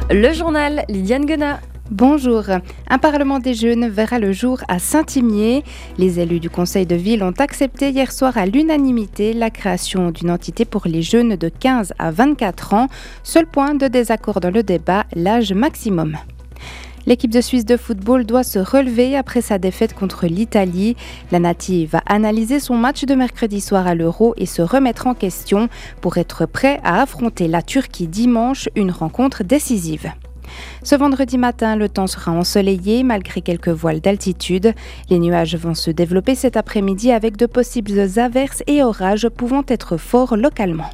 Le journal, Lydiane Guenat. Bonjour. Un parlement des jeunes verra le jour à Saint-Imier. Les élus du conseil de ville ont accepté hier soir à l'unanimité la création d'une entité pour les jeunes de 15 à 24 ans. Seul point de désaccord dans le débat, l'âge maximum. L'équipe de Suisse de football doit se relever après sa défaite contre l'Italie. La Native va analyser son match de mercredi soir à l'Euro et se remettre en question pour être prêt à affronter la Turquie dimanche, une rencontre décisive. Ce vendredi matin, le temps sera ensoleillé malgré quelques voiles d'altitude. Les nuages vont se développer cet après-midi avec de possibles averses et orages pouvant être forts localement.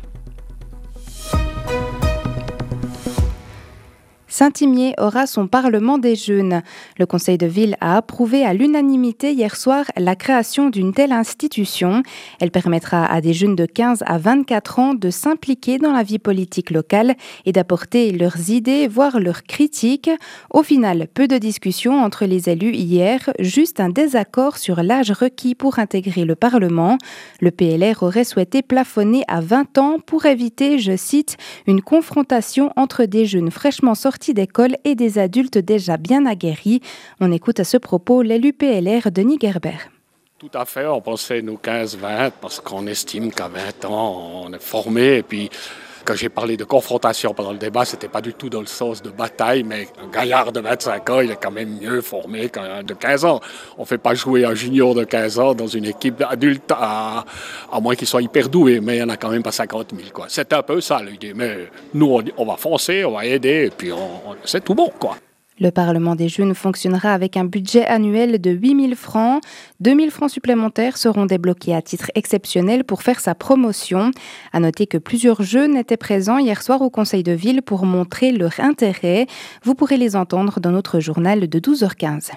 Saint-Imier aura son Parlement des jeunes. Le conseil de ville a approuvé à l'unanimité hier soir la création d'une telle institution. Elle permettra à des jeunes de 15 à 24 ans de s'impliquer dans la vie politique locale et d'apporter leurs idées, voire leurs critiques. Au final, peu de discussions entre les élus hier, juste un désaccord sur l'âge requis pour intégrer le Parlement. Le PLR aurait souhaité plafonner à 20 ans pour éviter, je cite, une confrontation entre des jeunes fraîchement sortis d'école et des adultes déjà bien aguerris. On écoute à ce propos l'élu PLR Denis Gerber. Tout à fait, on pensait nous 15-20 parce qu'on estime qu'à 20 ans on est formé et puis quand j'ai parlé de confrontation pendant le débat, c'était pas du tout dans le sens de bataille, mais un gaillard de 25 ans, il est quand même mieux formé qu'un de 15 ans. On fait pas jouer un junior de 15 ans dans une équipe adulte à moins qu'il soit hyper doué, mais il y en a quand même pas 50 000, quoi. C'est un peu ça l'idée, mais nous on va foncer, on va aider, et puis c'est tout bon, quoi. Le Parlement des jeunes fonctionnera avec un budget annuel de 8 000 francs. 2 000 francs supplémentaires seront débloqués à titre exceptionnel pour faire sa promotion. À noter que plusieurs jeunes étaient présents hier soir au Conseil de ville pour montrer leur intérêt. Vous pourrez les entendre dans notre journal de 12h15.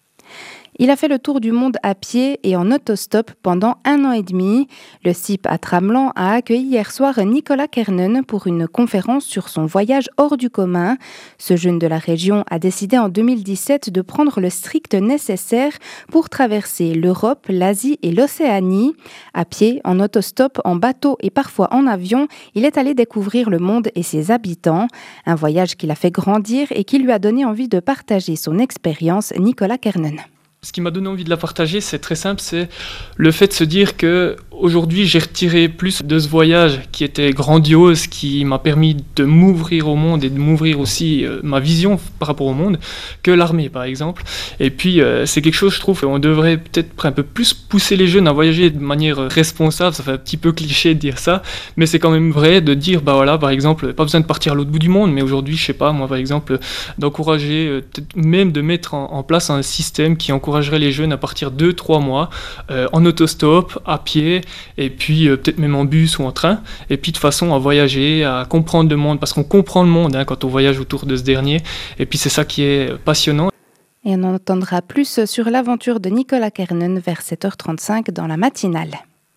Il a fait le tour du monde à pied et en autostop pendant 1 an et demi. Le CIP à Tramelan a accueilli hier soir Nicolas Kernen pour une conférence sur son voyage hors du commun. Ce jeune de la région a décidé en 2017 de prendre le strict nécessaire pour traverser l'Europe, l'Asie et l'Océanie. À pied, en autostop, en bateau et parfois en avion, il est allé découvrir le monde et ses habitants. Un voyage qui l'a fait grandir et qui lui a donné envie de partager son expérience, Nicolas Kernen. Ce qui m'a donné envie de la partager, c'est très simple, c'est le fait de se dire que aujourd'hui j'ai retiré plus de ce voyage qui était grandiose, qui m'a permis de m'ouvrir au monde et de m'ouvrir aussi ma vision par rapport au monde, que l'armée par exemple. Et puis c'est quelque chose, je trouve, on devrait peut-être un peu plus pousser les jeunes à voyager de manière responsable. Ça fait un petit peu cliché de dire ça, mais c'est quand même vrai de dire, bah voilà, par exemple, pas besoin de partir à l'autre bout du monde, mais aujourd'hui, je sais pas, moi par exemple, d'encourager, peut-être même de mettre en place un système qui encouragerait les jeunes à partir 2-3 mois en autostop, à pied, et puis peut-être même en bus ou en train, et puis de façon à voyager, à comprendre le monde, parce qu'on comprend le monde quand on voyage autour de ce dernier, et puis c'est ça qui est passionnant. Et on en entendra plus sur l'aventure de Nicolas Kernen vers 7h35 dans la matinale.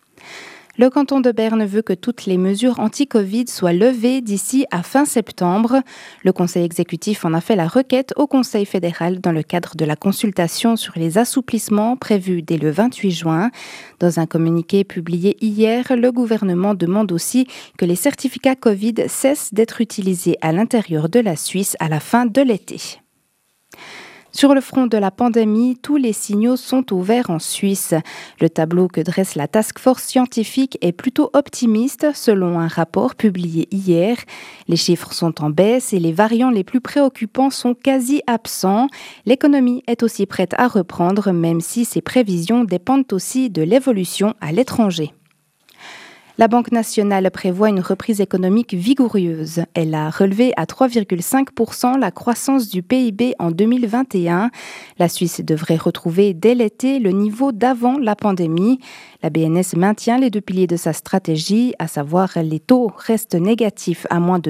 Le canton de Berne veut que toutes les mesures anti-Covid soient levées d'ici à fin septembre. Le conseil exécutif en a fait la requête au conseil fédéral dans le cadre de la consultation sur les assouplissements prévus dès le 28 juin. Dans un communiqué publié hier, le gouvernement demande aussi que les certificats Covid cessent d'être utilisés à l'intérieur de la Suisse à la fin de l'été. Sur le front de la pandémie, tous les signaux sont au vert en Suisse. Le tableau que dresse la Task Force scientifique est plutôt optimiste selon un rapport publié hier. Les chiffres sont en baisse et les variants les plus préoccupants sont quasi absents. L'économie est aussi prête à reprendre, même si ses prévisions dépendent aussi de l'évolution à l'étranger. La Banque nationale prévoit une reprise économique vigoureuse. Elle a relevé à 3,5% la croissance du PIB en 2021. La Suisse devrait retrouver dès l'été le niveau d'avant la pandémie. La BNS maintient les 2 piliers de sa stratégie, à savoir les taux restent négatifs à moins de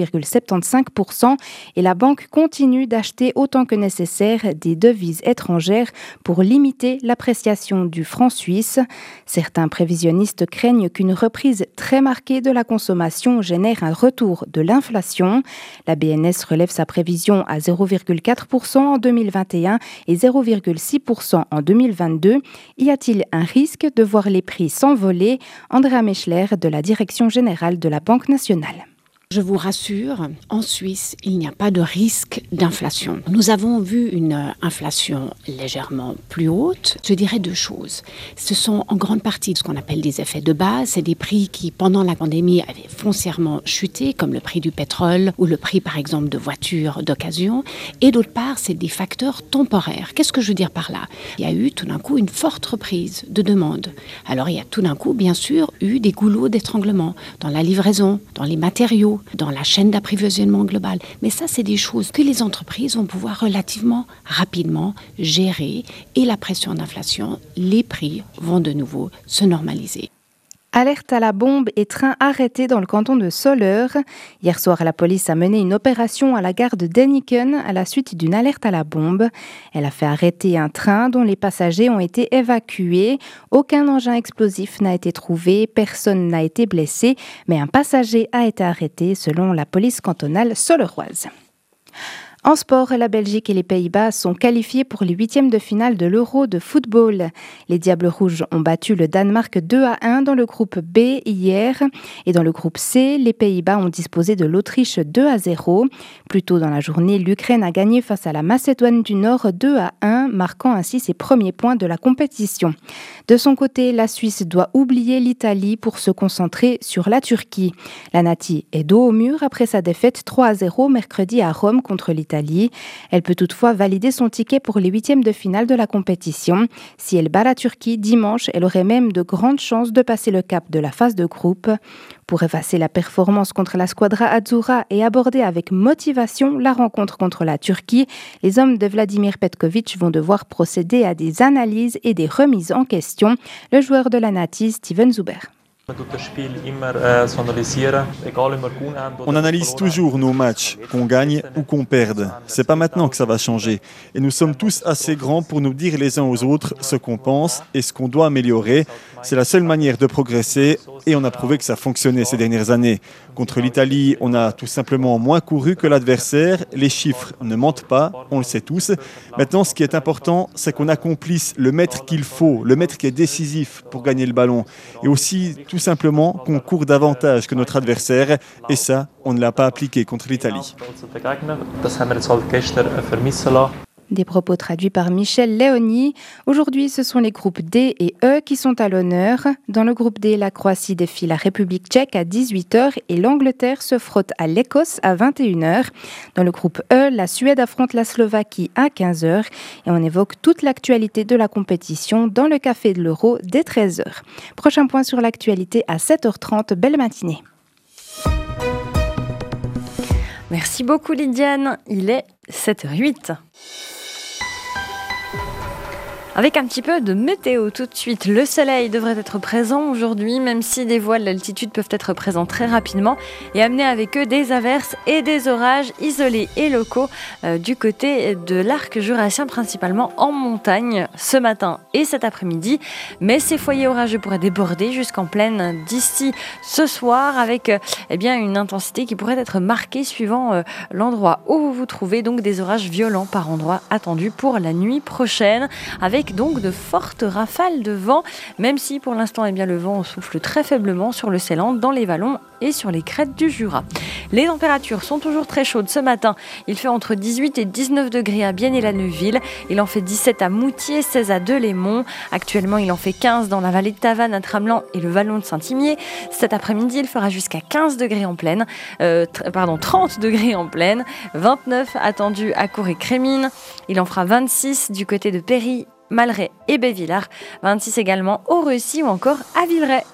0,75% et la banque continue d'acheter autant que nécessaire des devises étrangères pour limiter l'appréciation du franc suisse. Certains prévisionnistes craignent qu'une reprise très marquée de la consommation génère un retour de l'inflation. La BNS relève sa prévision à 0,4% en 2021 et 0,6% en 2022. Y a-t-il un risque de voir les prix s'envoler? Andrea Mechler de la Direction générale de la Banque nationale. Je vous rassure, en Suisse, il n'y a pas de risque d'inflation. Nous avons vu une inflation légèrement plus haute. Je dirais deux choses. Ce sont en grande partie ce qu'on appelle des effets de base. C'est des prix qui, pendant la pandémie, avaient foncièrement chuté, comme le prix du pétrole ou le prix, par exemple, de voitures d'occasion. Et d'autre part, c'est des facteurs temporaires. Qu'est-ce que je veux dire par là ? Il y a eu tout d'un coup une forte reprise de demande. Alors il y a tout d'un coup, bien sûr, eu des goulots d'étranglement dans la livraison, dans les matériaux, dans la chaîne d'approvisionnement globale. Mais ça, c'est des choses que les entreprises vont pouvoir relativement rapidement gérer. Et la pression d'inflation, les prix vont de nouveau se normaliser. Alerte à la bombe et train arrêté dans le canton de Soleure. Hier soir, la police a mené une opération à la gare de Däniken à la suite d'une alerte à la bombe. Elle a fait arrêter un train dont les passagers ont été évacués. Aucun engin explosif n'a été trouvé, personne n'a été blessé, mais un passager a été arrêté selon la police cantonale soleuroise. En sport, la Belgique et les Pays-Bas sont qualifiés pour les huitièmes de finale de l'Euro de football. Les Diables Rouges ont battu le Danemark 2-1 dans le groupe B hier. Et dans le groupe C, les Pays-Bas ont disposé de l'Autriche 2-0. Plus tôt dans la journée, l'Ukraine a gagné face à la Macédoine du Nord 2-1, marquant ainsi ses premiers points de la compétition. De son côté, la Suisse doit oublier l'Italie pour se concentrer sur la Turquie. La Nati est dos au mur après sa défaite 3-0 mercredi à Rome contre l'Italie. Elle peut toutefois valider son ticket pour les huitièmes de finale de la compétition. Si elle bat la Turquie dimanche, elle aurait même de grandes chances de passer le cap de la phase de groupe. Pour effacer la performance contre la Squadra Azzurra et aborder avec motivation la rencontre contre la Turquie, les hommes de Vladimir Petkovic vont devoir procéder à des analyses et des remises en question. Le joueur de la Nati, Steven Zuber. On analyse toujours nos matchs, qu'on gagne ou qu'on perde. C'est pas maintenant que ça va changer. Et nous sommes tous assez grands pour nous dire les uns aux autres ce qu'on pense et ce qu'on doit améliorer. C'est la seule manière de progresser et on a prouvé que ça fonctionnait ces dernières années. Contre l'Italie, on a tout simplement moins couru que l'adversaire. Les chiffres ne mentent pas, on le sait tous. Maintenant, ce qui est important, c'est qu'on accomplisse le mètre qu'il faut, le mètre qui est décisif pour gagner le ballon. Et aussi, tout simplement, qu'on court davantage que notre adversaire. Et ça, on ne l'a pas appliqué contre l'Italie. Des propos traduits par Michel Léoni. Aujourd'hui, ce sont les groupes D et E qui sont à l'honneur. Dans le groupe D, la Croatie défie la République tchèque à 18h et l'Angleterre se frotte à l'Écosse à 21h. Dans le groupe E, la Suède affronte la Slovaquie à 15h. Et on évoque toute l'actualité de la compétition dans le Café de l'Euro dès 13h. Prochain point sur l'actualité à 7h30. Belle matinée. Merci beaucoup Lydiane, il est 7h08. Avec un petit peu de météo tout de suite. Le soleil devrait être présent aujourd'hui, même si des voiles d'altitude peuvent être présents très rapidement et amener avec eux des averses et des orages isolés et locaux du côté de l'arc jurassien, principalement en montagne ce matin et cet après-midi. Mais ces foyers orageux pourraient déborder jusqu'en plaine d'ici ce soir avec une intensité qui pourrait être marquée suivant l'endroit où vous vous trouvez. Donc des orages violents par endroits attendus pour la nuit prochaine avec donc de fortes rafales de vent, même si pour l'instant le vent souffle très faiblement sur le Seeland, dans les vallons et sur les crêtes du Jura. Les températures sont toujours très chaudes ce matin. Il fait entre 18 et 19 degrés à Bienne et la Neuville. Il en fait 17 à Moutier, 16 à Delémont. Actuellement, il en fait 15 dans la vallée de Tavannes, à Tramelan et le vallon de Saint-Imier. Cet après-midi, il fera jusqu'à 15 degrés en plaine. 30 degrés en plaine. 29 attendus à Cour et Crémine. Il en fera 26 du côté de Péry, Malray et Bévillard. 26 également au Reussy ou encore à Villeray.